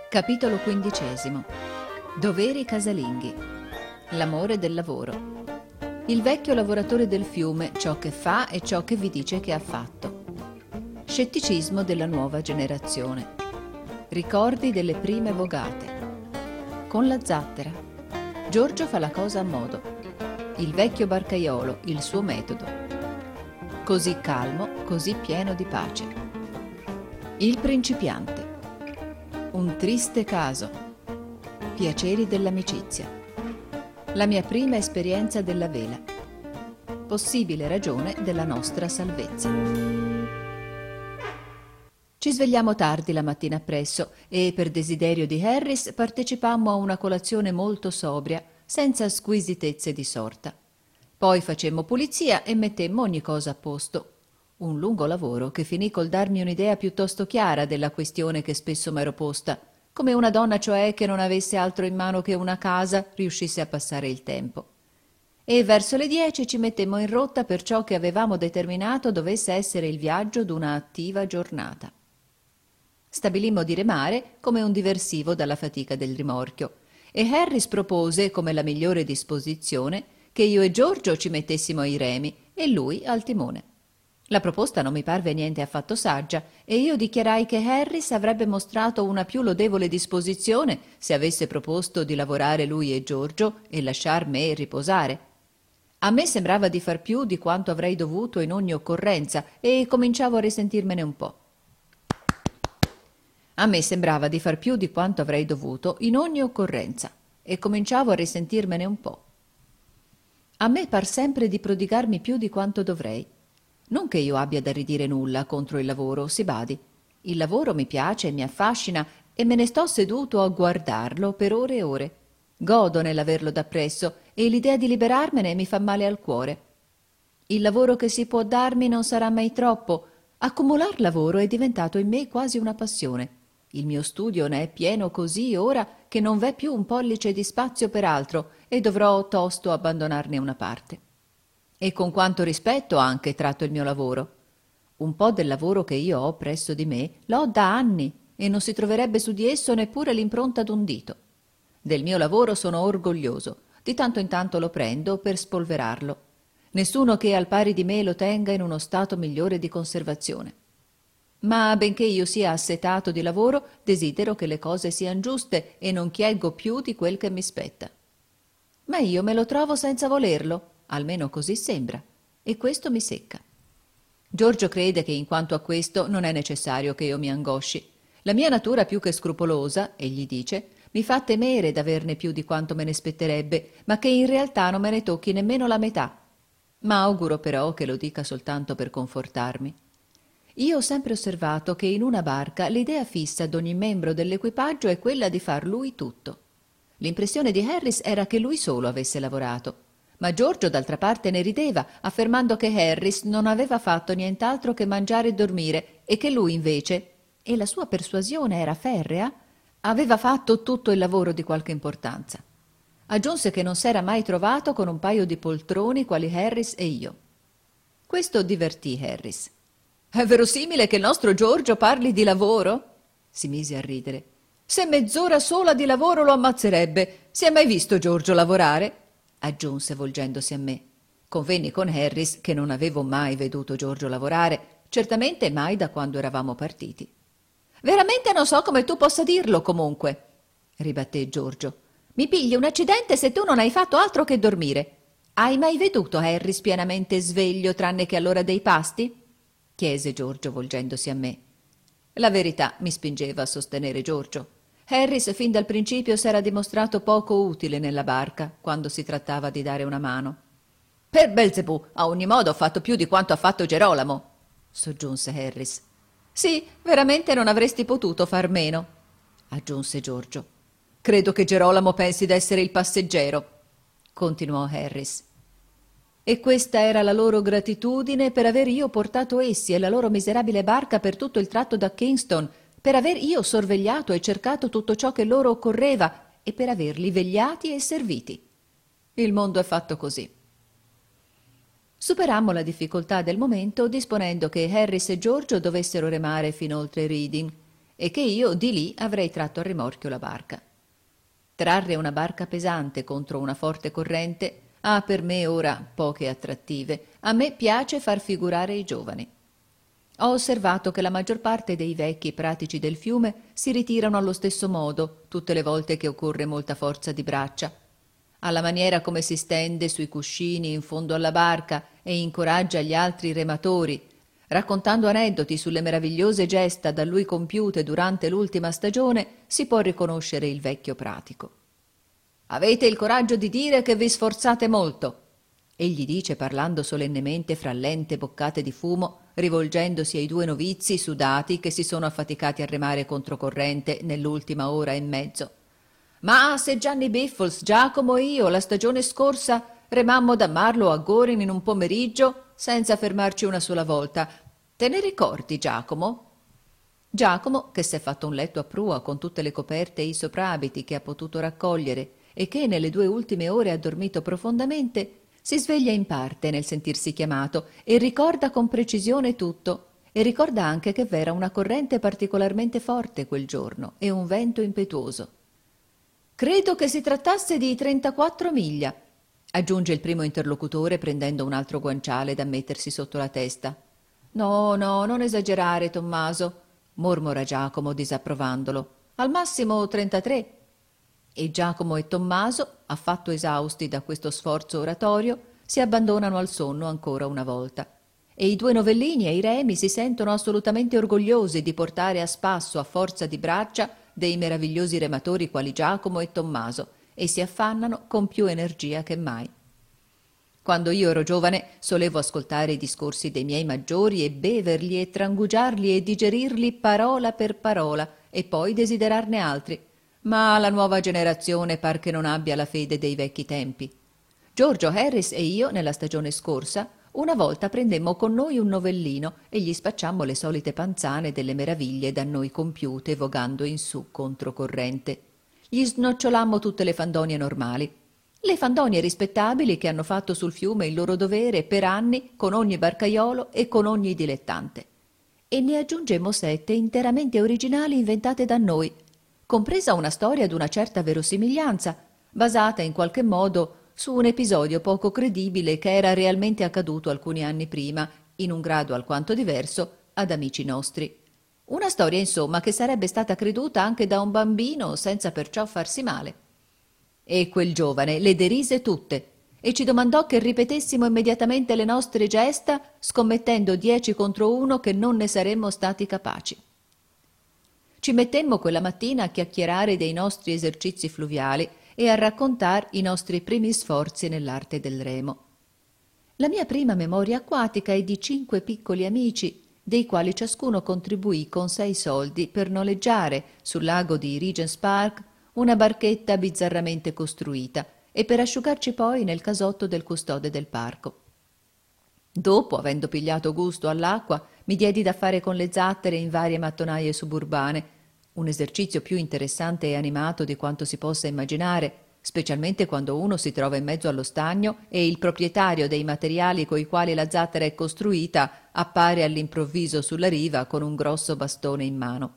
Capitolo 15. Doveri casalinghi. L'amore del lavoro. Il vecchio lavoratore del fiume, ciò che fa e ciò che vi dice che ha fatto. Scetticismo della nuova generazione. Ricordi delle prime vogate. Con la zattera. Giorgio fa la cosa a modo. Il vecchio barcaiolo, il suo metodo. Così calmo, così pieno di pace. Il principiante. Un triste caso. Piaceri dell'amicizia. La mia prima esperienza della vela. Possibile ragione della nostra salvezza. Ci svegliamo tardi la mattina appresso e, per desiderio di Harris, partecipammo a una colazione molto sobria, senza squisitezze di sorta. Poi facemmo pulizia e mettemmo ogni cosa a posto. Un lungo lavoro che finì col darmi un'idea piuttosto chiara della questione che spesso m'ero posta, come una donna cioè che non avesse altro in mano che una casa riuscisse a passare il tempo. E verso le 10 ci mettemmo in rotta per ciò che avevamo determinato dovesse essere il viaggio d'una attiva giornata. Stabilimmo di remare come un diversivo dalla fatica del rimorchio e Harris propose, come la migliore disposizione, che io e Giorgio ci mettessimo ai remi e lui al timone. La proposta non mi parve niente affatto saggia e io dichiarai che Harris avrebbe mostrato una più lodevole disposizione se avesse proposto di lavorare lui e Giorgio e lasciar me riposare. A me sembrava di far più di quanto avrei dovuto in ogni occorrenza e cominciavo a risentirmene un po'. A me sembrava di far più di quanto avrei dovuto in ogni occorrenza e cominciavo a risentirmene un po'. A me par sempre di prodigarmi più di quanto dovrei. Non che io abbia da ridire nulla contro il lavoro, si badi. Il lavoro mi piace e mi affascina e me ne sto seduto a guardarlo per ore e ore. Godo nell'averlo dappresso e l'idea di liberarmene mi fa male al cuore. Il lavoro che si può darmi non sarà mai troppo. Accumular lavoro è diventato in me quasi una passione. Il mio studio ne è pieno così ora che non v'è più un pollice di spazio per altro e dovrò tosto abbandonarne una parte. E con quanto rispetto anche tratto il mio lavoro. Un po' del lavoro che io ho presso di me l'ho da anni e non si troverebbe su di esso neppure l'impronta d'un dito. Del mio lavoro sono orgoglioso, di tanto in tanto lo prendo per spolverarlo. Nessuno che al pari di me lo tenga in uno stato migliore di conservazione. Ma benché io sia assetato di lavoro, desidero che le cose siano giuste e non chieggo più di quel che mi spetta. Ma io me lo trovo senza volerlo, almeno così sembra, e questo mi secca. Giorgio crede che in quanto a questo non è necessario che io mi angosci. La mia natura più che scrupolosa, egli dice, mi fa temere d'averne più di quanto me ne spetterebbe, ma che in realtà non me ne tocchi nemmeno la metà. Ma auguro però che lo dica soltanto per confortarmi. Io ho sempre osservato che in una barca l'idea fissa d'ogni membro dell'equipaggio è quella di far lui tutto. L'impressione di Harris era che lui solo avesse lavorato. Ma Giorgio d'altra parte ne rideva, affermando che Harris non aveva fatto nient'altro che mangiare e dormire e che lui invece, e la sua persuasione era ferrea, aveva fatto tutto il lavoro di qualche importanza. Aggiunse che non s'era mai trovato con un paio di poltroni quali Harris e io. Questo divertì Harris. «È verosimile che il nostro Giorgio parli di lavoro?» si mise a ridere. «Se mezz'ora sola di lavoro lo ammazzerebbe. Si è mai visto Giorgio lavorare?» aggiunse volgendosi a me. Convenni con Harris che non avevo mai veduto Giorgio lavorare, certamente mai da quando eravamo partiti. «Veramente non so come tu possa dirlo, comunque», ribatté Giorgio. «Mi pigli un accidente se tu non hai fatto altro che dormire. Hai mai veduto Harris pienamente sveglio tranne che all'ora dei pasti?» chiese Giorgio volgendosi a me. La verità mi spingeva a sostenere Giorgio. Harris fin dal principio s'era dimostrato poco utile nella barca quando si trattava di dare una mano. «Per Belzebù, a ogni modo ho fatto più di quanto ha fatto Gerolamo», soggiunse Harris. «Sì, veramente non avresti potuto far meno», aggiunse Giorgio. «Credo che Gerolamo pensi d'essere il passeggero», continuò Harris. E questa era la loro gratitudine per aver io portato essi e la loro miserabile barca per tutto il tratto da Kingston, per aver io sorvegliato e cercato tutto ciò che loro occorreva e per averli vegliati e serviti. Il mondo è fatto così. Superammo la difficoltà del momento disponendo che Harris e Giorgio dovessero remare fin oltre Reading e che io di lì avrei tratto a rimorchio la barca. Trarre una barca pesante contro una forte corrente ha per me ora poche attrattive. A me piace far figurare i giovani. Ho osservato che la maggior parte dei vecchi pratici del fiume si ritirano allo stesso modo tutte le volte che occorre molta forza di braccia. Alla maniera come si stende sui cuscini in fondo alla barca e incoraggia gli altri rematori, raccontando aneddoti sulle meravigliose gesta da lui compiute durante l'ultima stagione, si può riconoscere il vecchio pratico. «Avete il coraggio di dire che vi sforzate molto», egli dice parlando solennemente fra lente boccate di fumo, rivolgendosi ai due novizi sudati che si sono affaticati a remare controcorrente nell'ultima ora e mezzo. «Ma se Gianni Biffles, Giacomo e io la stagione scorsa remammo da Marlow a Goring in un pomeriggio senza fermarci una sola volta. Te ne ricordi, Giacomo?» Giacomo, che s'è fatto un letto a prua con tutte le coperte e i soprabiti che ha potuto raccogliere e che nelle 2 ultime ore ha dormito profondamente, si sveglia in parte nel sentirsi chiamato e ricorda con precisione tutto, e ricorda anche che v'era una corrente particolarmente forte quel giorno e un vento impetuoso. «Credo che si trattasse di 34 miglia», aggiunge il primo interlocutore prendendo un altro guanciale da mettersi sotto la testa. «No, no, non esagerare, Tommaso», mormora Giacomo disapprovandolo. «Al massimo 33». E Giacomo e Tommaso, affatto esausti da questo sforzo oratorio, si abbandonano al sonno ancora una volta. E i 2 novellini e i remi si sentono assolutamente orgogliosi di portare a spasso a forza di braccia dei meravigliosi rematori quali Giacomo e Tommaso, e si affannano con più energia che mai. Quando io ero giovane solevo ascoltare i discorsi dei miei maggiori e beverli e trangugiarli e digerirli parola per parola e poi desiderarne altri, ma la nuova generazione par che non abbia la fede dei vecchi tempi. Giorgio Harris e io, nella stagione scorsa, una volta prendemmo con noi un novellino e gli spacciammo le solite panzane delle meraviglie da noi compiute vogando in su controcorrente. Gli snocciolammo tutte le fandonie normali, le fandonie rispettabili che hanno fatto sul fiume il loro dovere per anni con ogni barcaiolo e con ogni dilettante. E ne aggiungemmo 7 interamente originali inventate da noi, compresa una storia d'una certa verosimiglianza, basata in qualche modo su un episodio poco credibile che era realmente accaduto alcuni anni prima, in un grado alquanto diverso, ad amici nostri. Una storia, insomma, che sarebbe stata creduta anche da un bambino senza perciò farsi male. E quel giovane le derise tutte e ci domandò che ripetessimo immediatamente le nostre gesta, scommettendo 10 contro 1 che non ne saremmo stati capaci. Ci mettemmo quella mattina a chiacchierare dei nostri esercizi fluviali e a raccontar i nostri primi sforzi nell'arte del remo. La mia prima memoria acquatica è di 5 piccoli amici, dei quali ciascuno contribuì con 6 soldi per noleggiare sul lago di Regent's Park una barchetta bizzarramente costruita e per asciugarci poi nel casotto del custode del parco. Dopo, avendo pigliato gusto all'acqua, mi diedi da fare con le zattere in varie mattonaie suburbane, un esercizio più interessante e animato di quanto si possa immaginare, specialmente quando uno si trova in mezzo allo stagno e il proprietario dei materiali coi quali la zattera è costruita appare all'improvviso sulla riva con un grosso bastone in mano.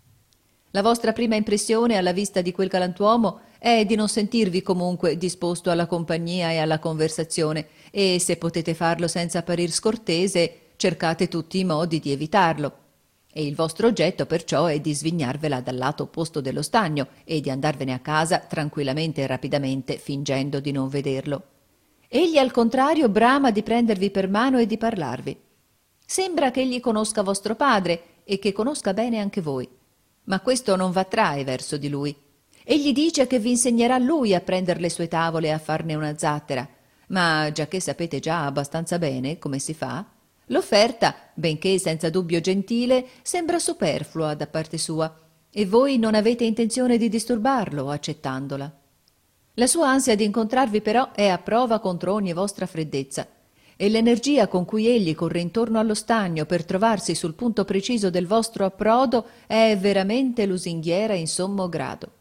La vostra prima impressione alla vista di quel galantuomo è di non sentirvi comunque disposto alla compagnia e alla conversazione, e se potete farlo senza apparir scortese, cercate tutti i modi di evitarlo. E il vostro oggetto perciò è di svignarvela dal lato opposto dello stagno e di andarvene a casa tranquillamente e rapidamente, fingendo di non vederlo. Egli al contrario brama di prendervi per mano e di parlarvi. Sembra che egli conosca vostro padre e che conosca bene anche voi, ma questo non v'attrae verso di lui. Egli dice che vi insegnerà lui a prender le sue tavole e a farne una zattera, ma giacché sapete già abbastanza bene come si fa, l'offerta, benché senza dubbio gentile, sembra superflua da parte sua, e voi non avete intenzione di disturbarlo accettandola. La sua ansia di incontrarvi però è a prova contro ogni vostra freddezza, e l'energia con cui egli corre intorno allo stagno per trovarsi sul punto preciso del vostro approdo è veramente lusinghiera in sommo grado.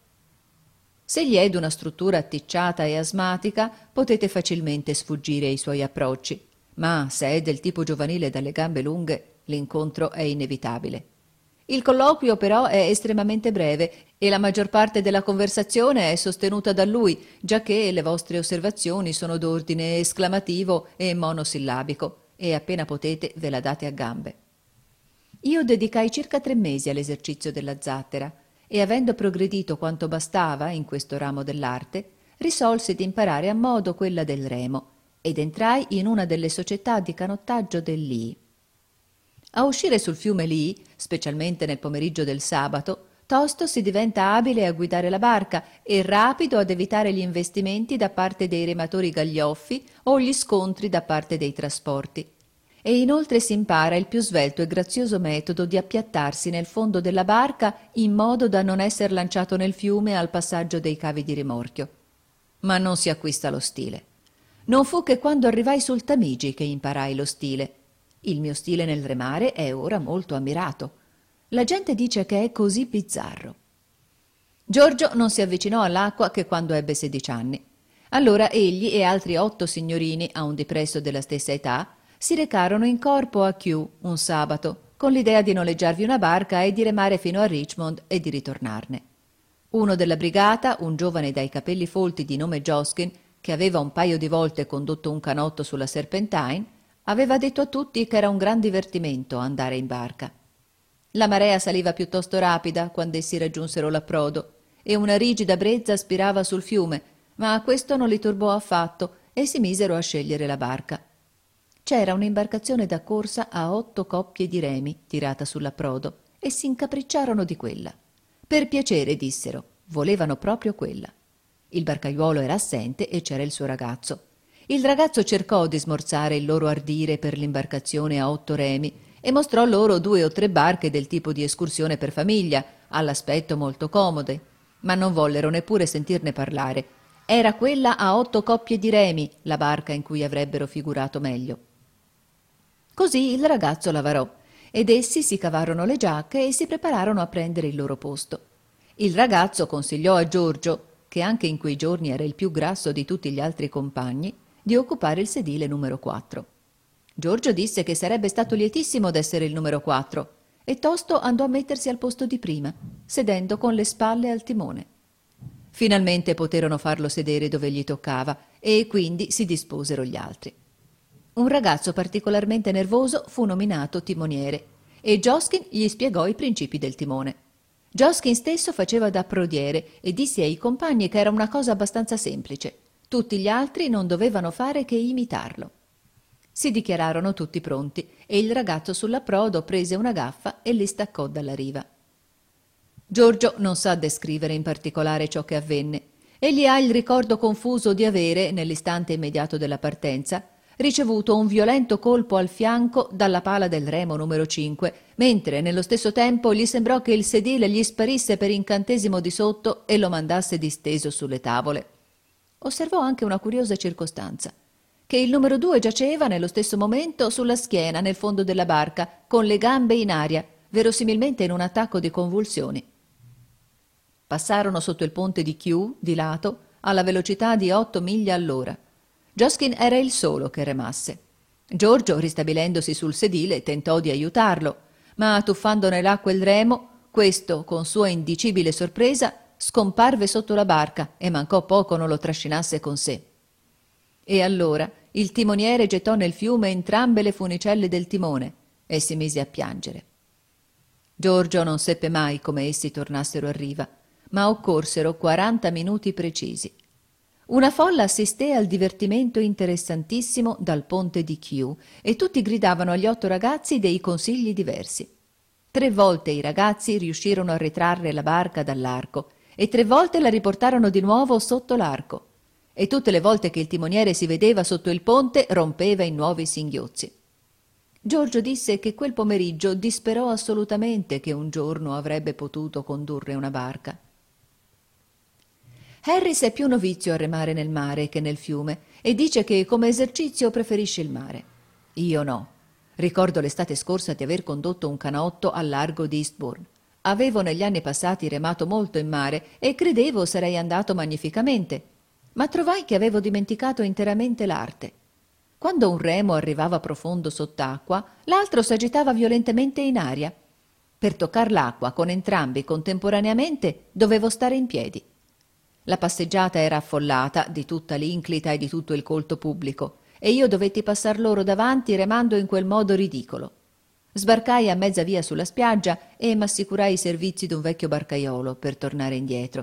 Se gli è d'una struttura atticciata e asmatica, potete facilmente sfuggire ai suoi approcci, ma se è del tipo giovanile dalle gambe lunghe, l'incontro è inevitabile. Il colloquio però è estremamente breve e la maggior parte della conversazione è sostenuta da lui, giacché le vostre osservazioni sono d'ordine esclamativo e monosillabico, e appena potete ve la date a gambe. Io dedicai circa 3 mesi all'esercizio della zattera e, avendo progredito quanto bastava in questo ramo dell'arte, risolsi di imparare a modo quella del remo ed entrai in una delle società di canottaggio del Lii. A uscire sul fiume Lii, specialmente nel pomeriggio del sabato, tosto si diventa abile a guidare la barca e rapido ad evitare gli investimenti da parte dei rematori gaglioffi o gli scontri da parte dei trasporti. E inoltre si impara il più svelto e grazioso metodo di appiattarsi nel fondo della barca in modo da non essere lanciato nel fiume al passaggio dei cavi di rimorchio. Ma non si acquista lo stile. Non fu che quando arrivai sul Tamigi che imparai lo stile. Il mio stile nel remare è ora molto ammirato. La gente dice che è così bizzarro. Giorgio non si avvicinò all'acqua che quando ebbe 16 anni. Allora egli e altri 8 signorini a un dipresso della stessa età si recarono in corpo a Kew un sabato, con l'idea di noleggiarvi una barca e di remare fino a Richmond e di ritornarne. Uno della brigata, un giovane dai capelli folti di nome Joskin, che aveva un paio di volte condotto un canotto sulla Serpentine, aveva detto a tutti che era un gran divertimento andare in barca. La marea saliva piuttosto rapida quando essi raggiunsero l'approdo e una rigida brezza spirava sul fiume, ma questo non li turbò affatto e si misero a scegliere la barca. C'era un'imbarcazione da corsa a 8 coppie di remi tirata sull'approdo e si incapricciarono di quella. Per piacere, dissero, volevano proprio quella. Il barcaiuolo era assente e c'era il suo ragazzo. Il ragazzo cercò di smorzare il loro ardire per l'imbarcazione a 8 remi e mostrò loro 2 o 3 barche del tipo di escursione per famiglia, all'aspetto molto comode, ma non vollero neppure sentirne parlare. Era quella a 8 coppie di remi la barca in cui avrebbero figurato meglio. Così il ragazzo lavorò ed essi si cavarono le giacche e si prepararono a prendere il loro posto. Il ragazzo consigliò a Giorgio, che anche in quei giorni era il più grasso di tutti gli altri compagni, di occupare il sedile numero 4. Giorgio disse che sarebbe stato lietissimo d'essere il numero 4 e tosto andò a mettersi al posto di prima, sedendo con le spalle al timone. Finalmente poterono farlo sedere dove gli toccava e quindi si disposero gli altri. Un ragazzo particolarmente nervoso fu nominato timoniere e Joskin gli spiegò i principi del timone. Joskin stesso faceva da prodiere e disse ai compagni che era una cosa abbastanza semplice. Tutti gli altri non dovevano fare che imitarlo. Si dichiararono tutti pronti e il ragazzo sull'approdo prese una gaffa e li staccò dalla riva. Giorgio non sa descrivere in particolare ciò che avvenne. Egli ha il ricordo confuso di avere, nell'istante immediato della partenza, ricevuto un violento colpo al fianco dalla pala del remo numero 5, mentre nello stesso tempo gli sembrò che il sedile gli sparisse per incantesimo di sotto e lo mandasse disteso sulle tavole. Osservò anche una curiosa circostanza, che il numero 2 giaceva nello stesso momento sulla schiena nel fondo della barca, con le gambe in aria, verosimilmente in un attacco di convulsioni. Passarono sotto il ponte di Kew, di lato, alla velocità di 8 miglia all'ora. Joskin era il solo che remasse. Giorgio, ristabilendosi sul sedile, tentò di aiutarlo, ma tuffando nell'acqua il remo, questo, con sua indicibile sorpresa, scomparve sotto la barca e mancò poco non lo trascinasse con sé. E allora il timoniere gettò nel fiume entrambe le funicelle del timone e si mise a piangere. Giorgio non seppe mai come essi tornassero a riva, ma occorsero 40 minuti precisi. Una folla assisté al divertimento interessantissimo dal ponte di Kew e tutti gridavano agli 8 ragazzi dei consigli diversi. 3 volte i ragazzi riuscirono a ritrarre la barca dall'arco e 3 volte la riportarono di nuovo sotto l'arco. E tutte le volte che il timoniere si vedeva sotto il ponte rompeva in nuovi singhiozzi. Giorgio disse che quel pomeriggio disperò assolutamente che un giorno avrebbe potuto condurre una barca. Harris è più novizio a remare nel mare che nel fiume e dice che come esercizio preferisce il mare. Io no. Ricordo l'estate scorsa di aver condotto un canotto al largo di Eastbourne. Avevo negli anni passati remato molto in mare e credevo sarei andato magnificamente, ma trovai che avevo dimenticato interamente l'arte. Quando un remo arrivava profondo sott'acqua, l'altro s'agitava violentemente in aria. Per toccar l'acqua con entrambi contemporaneamente dovevo stare in piedi. La passeggiata era affollata di tutta l'Inclita e di tutto il colto pubblico, e io dovetti passar loro davanti remando in quel modo ridicolo. Sbarcai a mezza via sulla spiaggia e m'assicurai i servizi d'un vecchio barcaiolo per tornare indietro.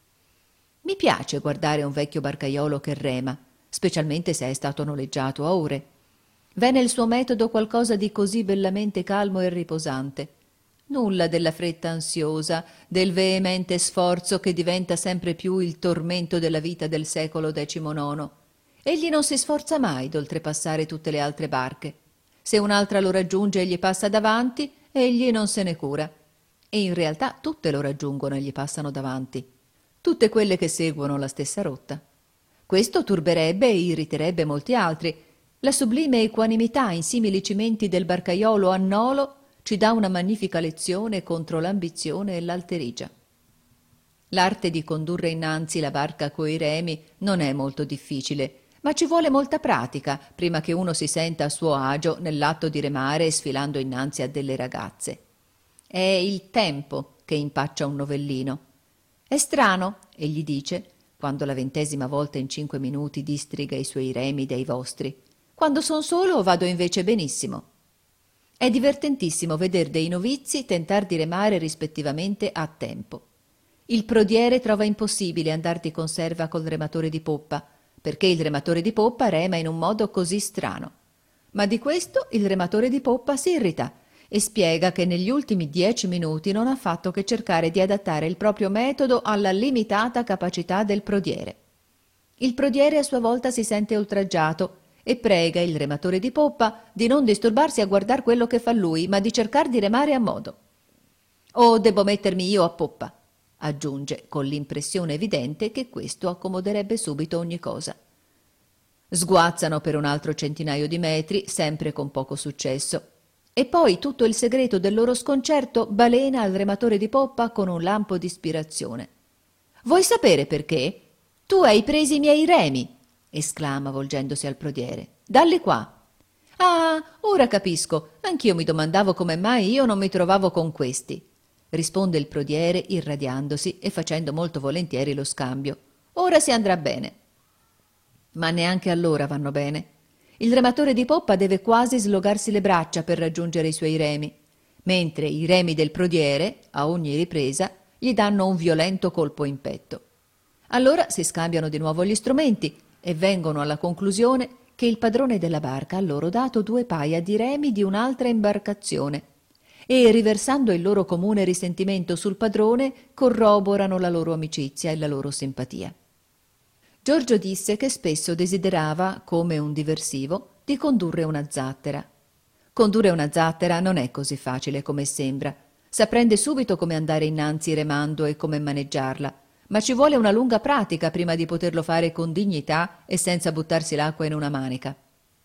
Mi piace guardare un vecchio barcaiolo che rema, specialmente se è stato noleggiato a ore. V'è nel suo metodo qualcosa di così bellamente calmo e riposante. Nulla della fretta ansiosa, del veemente sforzo che diventa sempre più il tormento della vita del secolo XIX. Egli non si sforza mai d'oltrepassare tutte le altre barche. Se un'altra lo raggiunge e gli passa davanti, egli non se ne cura. E in realtà tutte lo raggiungono e gli passano davanti. Tutte quelle che seguono la stessa rotta. Questo turberebbe e irriterebbe molti altri. La sublime equanimità in simili cimenti del barcaiolo a nolo ci dà una magnifica lezione contro l'ambizione e l'alterigia. L'arte di condurre innanzi la barca coi remi non è molto difficile, ma ci vuole molta pratica prima che uno si senta a suo agio nell'atto di remare sfilando innanzi a delle ragazze. È il tempo che impaccia un novellino. È strano, egli dice, quando la 20ª volta in 5 minuti distriga i suoi remi dai vostri. Quando son solo vado invece benissimo. È divertentissimo veder dei novizi tentar di remare rispettivamente a tempo. Il prodiere trova impossibile andar di conserva col rematore di poppa, perché il rematore di poppa rema in un modo così strano. Ma di questo il rematore di poppa si irrita e spiega che negli ultimi 10 minuti non ha fatto che cercare di adattare il proprio metodo alla limitata capacità del prodiere. Il prodiere a sua volta si sente oltraggiato e prega il rematore di poppa di non disturbarsi a guardar quello che fa lui, ma di cercar di remare a modo. «Oh, debbo mettermi io a poppa», aggiunge, con l'impressione evidente che questo accomoderebbe subito ogni cosa. Sguazzano per un altro centinaio di metri, sempre con poco successo. E poi tutto il segreto del loro sconcerto balena al rematore di poppa con un lampo di ispirazione. «Vuoi sapere perché? Tu hai presi i miei remi!» esclama volgendosi al prodiere. «Dalli qua!» «Ah, ora capisco. Anch'io mi domandavo come mai io non mi trovavo con questi», risponde il prodiere irradiandosi e facendo molto volentieri lo scambio. «Ora si andrà bene». Ma neanche allora vanno bene. Il rematore di poppa deve quasi slogarsi le braccia per raggiungere i suoi remi, mentre i remi del prodiere, a ogni ripresa, gli danno un violento colpo in petto. Allora si scambiano di nuovo gli strumenti e vengono alla conclusione che il padrone della barca ha loro dato 2 paia di remi di un'altra imbarcazione e, riversando il loro comune risentimento sul padrone, corroborano la loro amicizia e la loro simpatia. Giorgio disse che spesso desiderava, come un diversivo, di condurre una zattera. Condurre una zattera non è così facile come sembra. S'apprende subito come andare innanzi remando e come maneggiarla, ma ci vuole una lunga pratica prima di poterlo fare con dignità e senza buttarsi l'acqua in una manica.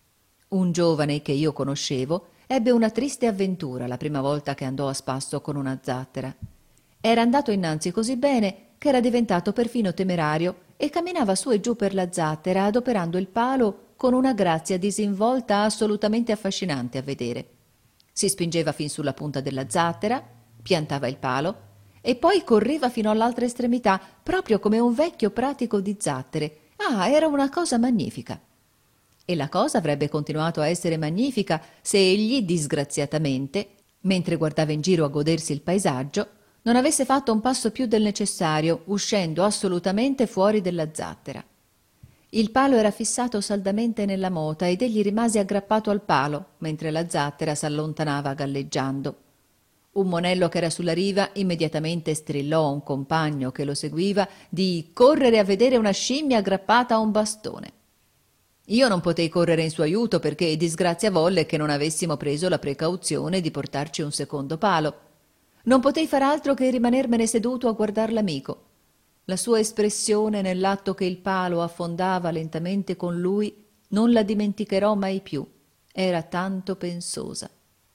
Un giovane che io conoscevo ebbe una triste avventura la prima volta che andò a spasso con una zattera. Era andato innanzi così bene che era diventato perfino temerario e camminava su e giù per la zattera adoperando il palo con una grazia disinvolta assolutamente affascinante a vedere. Si spingeva fin sulla punta della zattera, piantava il palo e poi correva fino all'altra estremità, proprio come un vecchio pratico di zattere. Ah, era una cosa magnifica. E la cosa avrebbe continuato a essere magnifica se egli, disgraziatamente, mentre guardava in giro a godersi il paesaggio, non avesse fatto un passo più del necessario, uscendo assolutamente fuori della zattera. Il palo era fissato saldamente nella mota ed egli rimase aggrappato al palo, mentre la zattera s'allontanava galleggiando. Un monello che era sulla riva immediatamente strillò a un compagno che lo seguiva di correre a vedere una scimmia aggrappata a un bastone. Io non potei correre in suo aiuto perché disgrazia volle che non avessimo preso la precauzione di portarci un secondo palo. Non potei far altro che rimanermene seduto a guardar l'amico. La sua espressione nell'atto che il palo affondava lentamente con lui non la dimenticherò mai più. Era tanto pensosa.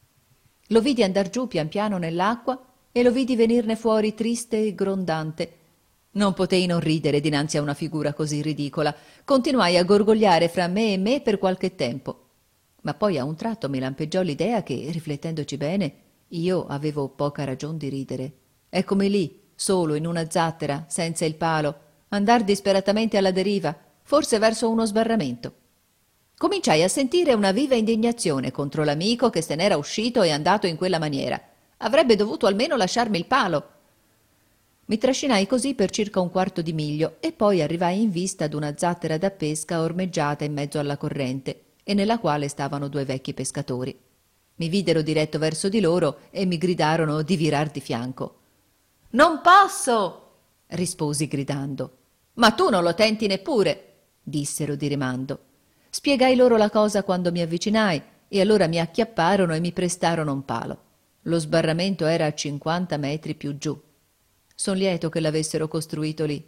Lo vidi andar giù pian piano nell'acqua e lo vidi venirne fuori triste e grondante. Non potei non ridere dinanzi a una figura così ridicola. Continuai a gorgogliare fra me e me per qualche tempo. Ma poi a un tratto mi lampeggiò l'idea che, riflettendoci bene, Io avevo poca ragion di ridere. Eccomi lì, solo in una zattera, senza il palo, andar disperatamente alla deriva, forse verso uno sbarramento. Cominciai a sentire una viva indignazione contro l'amico che se n'era uscito e andato in quella maniera. Avrebbe dovuto almeno lasciarmi il palo. Mi trascinai così per circa un quarto di miglio e poi arrivai in vista d'una zattera da pesca ormeggiata in mezzo alla corrente e nella quale stavano due vecchi pescatori. Mi videro diretto verso di loro e mi gridarono di virar di fianco. «Non posso!» risposi gridando. «Ma tu non lo tenti neppure!» dissero di rimando. Spiegai loro la cosa quando mi avvicinai e allora mi acchiapparono e mi prestarono un palo. Lo sbarramento era a 50 metri più giù. Son lieto che l'avessero costruito lì.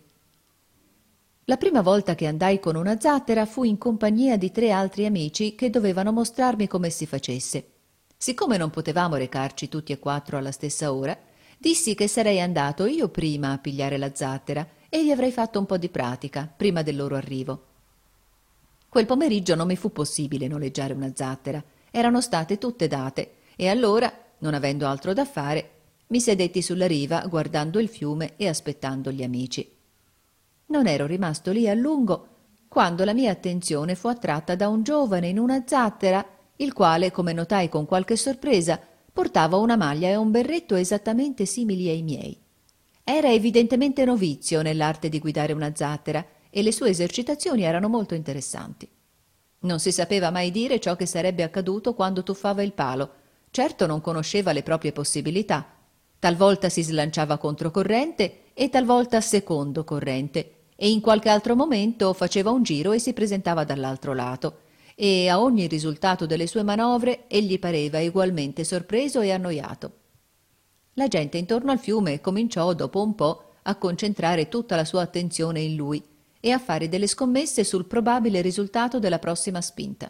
La prima volta che andai con una zattera fu in compagnia di 3 altri amici che dovevano mostrarmi come si facesse. Siccome non potevamo recarci tutti e 4 alla stessa ora, dissi che sarei andato io prima a pigliare la zattera e gli avrei fatto un po' di pratica prima del loro arrivo. Quel pomeriggio non mi fu possibile noleggiare una zattera, erano state tutte date e allora, non avendo altro da fare, mi sedetti sulla riva guardando il fiume e aspettando gli amici. Non ero rimasto lì a lungo quando la mia attenzione fu attratta da un giovane in una zattera, il quale, come notai con qualche sorpresa, portava una maglia e un berretto esattamente simili ai miei. Era evidentemente novizio nell'arte di guidare una zattera e le sue esercitazioni erano molto interessanti. Non si sapeva mai dire ciò che sarebbe accaduto quando tuffava il palo. Certo non conosceva le proprie possibilità. Talvolta si slanciava controcorrente e talvolta secondo corrente e in qualche altro momento faceva un giro e si presentava dall'altro lato e a ogni risultato delle sue manovre egli pareva egualmente sorpreso e annoiato. La gente intorno al fiume cominciò dopo un po' a concentrare tutta la sua attenzione in lui e a fare delle scommesse sul probabile risultato della prossima spinta.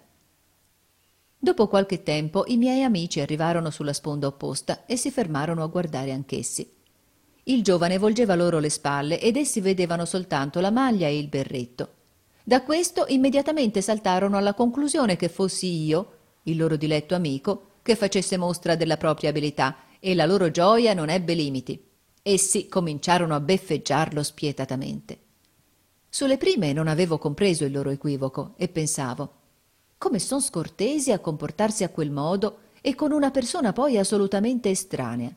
Dopo qualche tempo i miei amici arrivarono sulla sponda opposta e si fermarono a guardare anch'essi. Il giovane volgeva loro le spalle ed essi vedevano soltanto la maglia e il berretto. Da questo immediatamente saltarono alla conclusione che fossi io, il loro diletto amico, che facesse mostra della propria abilità e la loro gioia non ebbe limiti. Essi cominciarono a beffeggiarlo spietatamente. Sulle prime non avevo compreso il loro equivoco e pensavo: come son scortesi a comportarsi a quel modo e con una persona poi assolutamente estranea.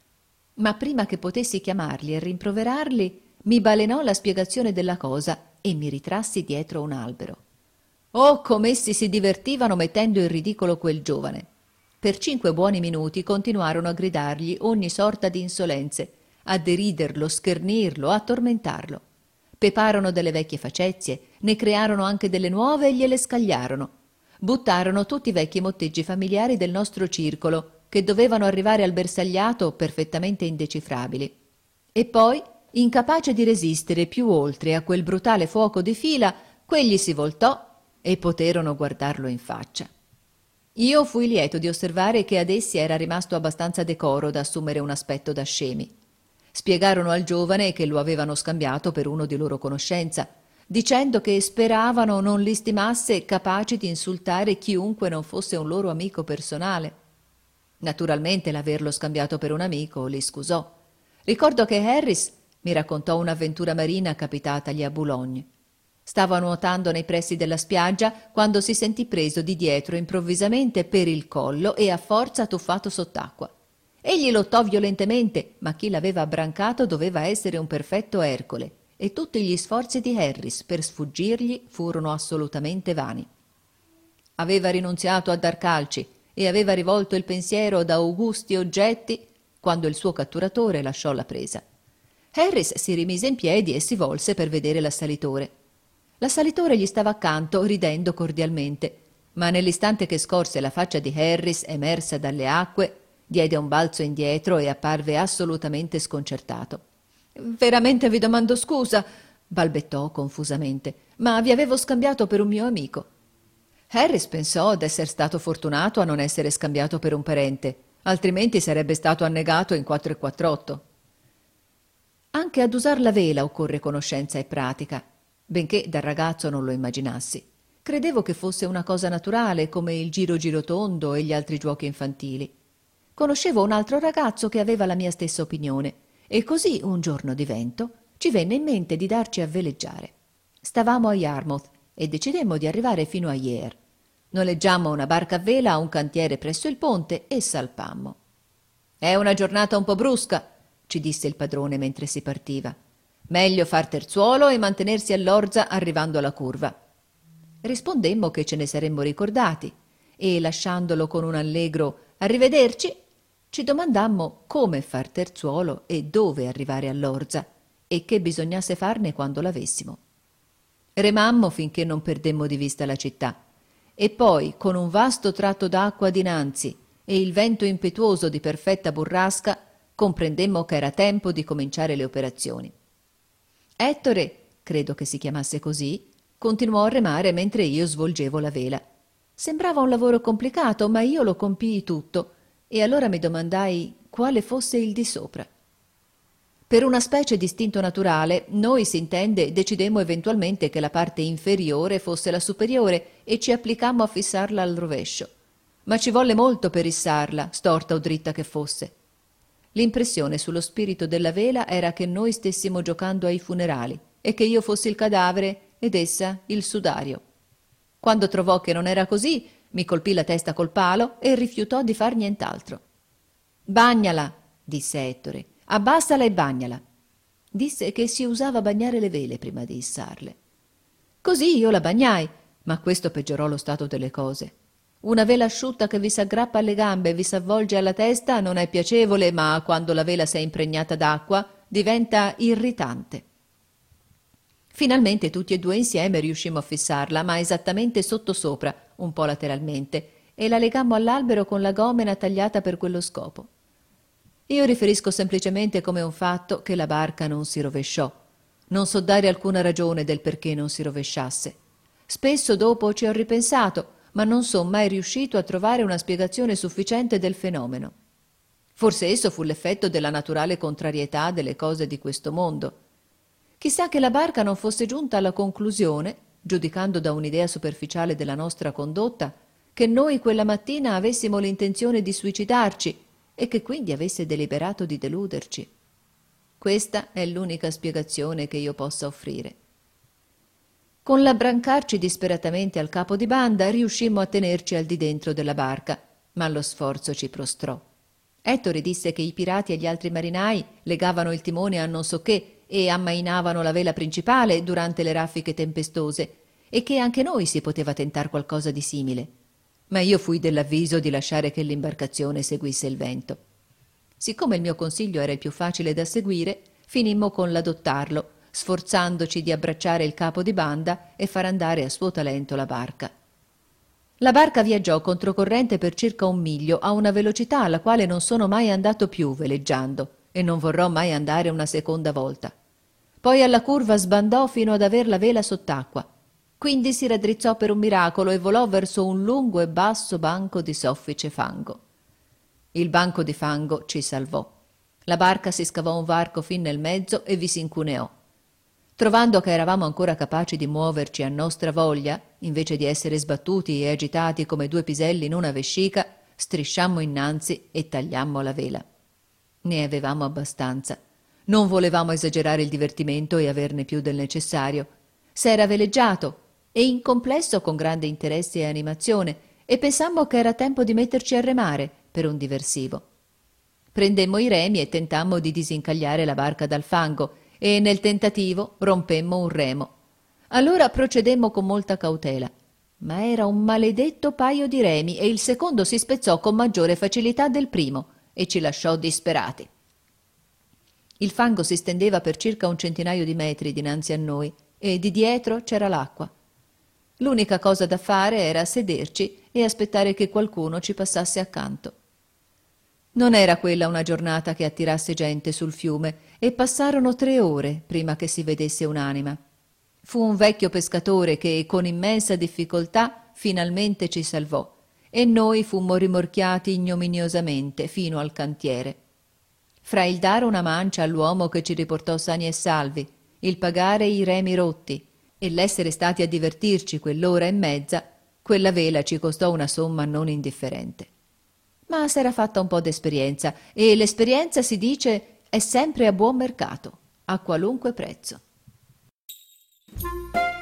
Ma prima che potessi chiamarli e rimproverarli, mi balenò la spiegazione della cosa e mi ritrassi dietro un albero. Oh, com'essi si divertivano mettendo in ridicolo quel giovane! Per 5 buoni minuti continuarono a gridargli ogni sorta di insolenze, a deriderlo, schernirlo, a tormentarlo. Peparono delle vecchie facezie, ne crearono anche delle nuove e gliele scagliarono. Buttarono tutti i vecchi motteggi familiari del nostro circolo, che dovevano arrivare al bersagliato perfettamente indecifrabili. E poi, incapace di resistere più oltre a quel brutale fuoco di fila, quegli si voltò e poterono guardarlo in faccia. Io fui lieto di osservare che ad essi era rimasto abbastanza decoro da assumere un aspetto da scemi. Spiegarono al giovane che lo avevano scambiato per uno di loro conoscenza, dicendo che speravano non li stimasse capaci di insultare chiunque non fosse un loro amico personale. Naturalmente l'averlo scambiato per un amico li scusò. Ricordo che Harris mi raccontò un'avventura marina capitatagli a Boulogne. Stava nuotando nei pressi della spiaggia quando si sentì preso di dietro improvvisamente per il collo e a forza tuffato sott'acqua. Egli lottò violentemente, ma chi l'aveva abbrancato doveva essere un perfetto Ercole, e tutti gli sforzi di Harris per sfuggirgli furono assolutamente vani. Aveva rinunziato a dar calci e aveva rivolto il pensiero ad augusti oggetti quando il suo catturatore lasciò la presa. Harris si rimise in piedi e si volse per vedere l'assalitore. L'assalitore gli stava accanto, ridendo cordialmente, ma nell'istante che scorse la faccia di Harris emersa dalle acque, diede un balzo indietro e apparve assolutamente sconcertato. «Veramente vi domando scusa», balbettò confusamente, «ma vi avevo scambiato per un mio amico». Harris pensò d'esser stato fortunato a non essere scambiato per un parente, altrimenti sarebbe stato annegato in 448. Anche ad usar la vela occorre conoscenza e pratica, benché da ragazzo non lo immaginassi. Credevo che fosse una cosa naturale come il giro girotondo e gli altri giochi infantili. Conoscevo un altro ragazzo che aveva la mia stessa opinione e così un giorno di vento ci venne in mente di darci a veleggiare. Stavamo a Yarmouth e decidemmo di arrivare fino a Yare. Noleggiammo una barca a vela a un cantiere presso il ponte e salpammo. «È una giornata un po' brusca», ci disse il padrone mentre si partiva. «Meglio far terzuolo e mantenersi all'orza arrivando alla curva». Rispondemmo che ce ne saremmo ricordati e, lasciandolo con un allegro «Arrivederci», ci domandammo come far terzuolo e dove arrivare all'orza e che bisognasse farne quando l'avessimo. Remammo finché non perdemmo di vista la città e poi, con un vasto tratto d'acqua dinanzi e il vento impetuoso di perfetta burrasca, comprendemmo che era tempo di cominciare le operazioni. Ettore, credo che si chiamasse così, continuò a remare mentre io svolgevo la vela. Sembrava un lavoro complicato, ma io lo compii tutto e allora mi domandai quale fosse il di sopra. Per una specie di istinto naturale, noi, si intende, decidemmo eventualmente che la parte inferiore fosse la superiore e ci applicammo a fissarla al rovescio. Ma ci volle molto per issarla, storta o dritta che fosse. L'impressione sullo spirito della vela era che noi stessimo giocando ai funerali e che io fossi il cadavere ed essa il sudario. Quando trovò che non era così, mi colpì la testa col palo e rifiutò di far nient'altro. «Bagnala», disse Ettore, «abbassala e bagnala». Disse che si usava bagnare le vele prima di issarle. Così io la bagnai, ma questo peggiorò lo stato delle cose. Una vela asciutta che vi s'aggrappa alle gambe e vi s'avvolge alla testa non è piacevole, ma quando la vela s'è impregnata d'acqua diventa irritante. Finalmente tutti e due insieme riuscimmo a fissarla, ma esattamente sottosopra, un po' lateralmente, e la legammo all'albero con la gomena tagliata per quello scopo. Io riferisco semplicemente come un fatto che la barca non si rovesciò. Non so dare alcuna ragione del perché non si rovesciasse. Spesso dopo ci ho ripensato, ma non son mai riuscito a trovare una spiegazione sufficiente del fenomeno. Forse esso fu l'effetto della naturale contrarietà delle cose di questo mondo. Chissà che la barca non fosse giunta alla conclusione, giudicando da un'idea superficiale della nostra condotta, che noi quella mattina avessimo l'intenzione di suicidarci e che quindi avesse deliberato di deluderci. Questa è l'unica spiegazione che io possa offrire. Con l'abbrancarci disperatamente al capo di banda riuscimmo a tenerci al di dentro della barca, ma lo sforzo ci prostrò. Ettore disse che i pirati e gli altri marinai legavano il timone a non so che e ammainavano la vela principale durante le raffiche tempestose e che anche noi si poteva tentar qualcosa di simile. Ma io fui dell'avviso di lasciare che l'imbarcazione seguisse il vento. Siccome il mio consiglio era il più facile da seguire, finimmo con l'adottarlo, sforzandoci di abbracciare il capo di banda e far andare a suo talento la barca. La barca viaggiò controcorrente per circa 1 miglio a una velocità alla quale non sono mai andato più veleggiando e non vorrò mai andare una seconda volta. Poi alla curva sbandò fino ad aver la vela sott'acqua. Quindi si raddrizzò per un miracolo e volò verso un lungo e basso banco di soffice fango. Il banco di fango ci salvò. La barca si scavò un varco fin nel mezzo e vi si incuneò. Trovando che eravamo ancora capaci di muoverci a nostra voglia, invece di essere sbattuti e agitati come 2 piselli in una vescica, strisciammo innanzi e tagliammo la vela. Ne avevamo abbastanza. Non volevamo esagerare il divertimento e averne più del necessario. S'era veleggiato, e in complesso con grande interesse e animazione, e pensammo che era tempo di metterci a remare per un diversivo. Prendemmo i remi e tentammo di disincagliare la barca dal fango, e nel tentativo rompemmo un remo. Allora procedemmo con molta cautela, ma era un maledetto paio di remi e il secondo si spezzò con maggiore facilità del primo e ci lasciò disperati. Il fango si stendeva per circa 1 centinaio di metri dinanzi a noi e di dietro c'era l'acqua. L'unica cosa da fare era sederci e aspettare che qualcuno ci passasse accanto. Non era quella una giornata che attirasse gente sul fiume e passarono 3 ore prima che si vedesse un'anima. Fu un vecchio pescatore che con immensa difficoltà finalmente ci salvò e noi fummo rimorchiati ignominiosamente fino al cantiere. Fra il dare una mancia all'uomo che ci riportò sani e salvi, il pagare i remi rotti e l'essere stati a divertirci quell'ora e mezza, quella vela ci costò una somma non indifferente. ma s'era fatta un po' d'esperienza e l'esperienza, si dice, è sempre a buon mercato, a qualunque prezzo.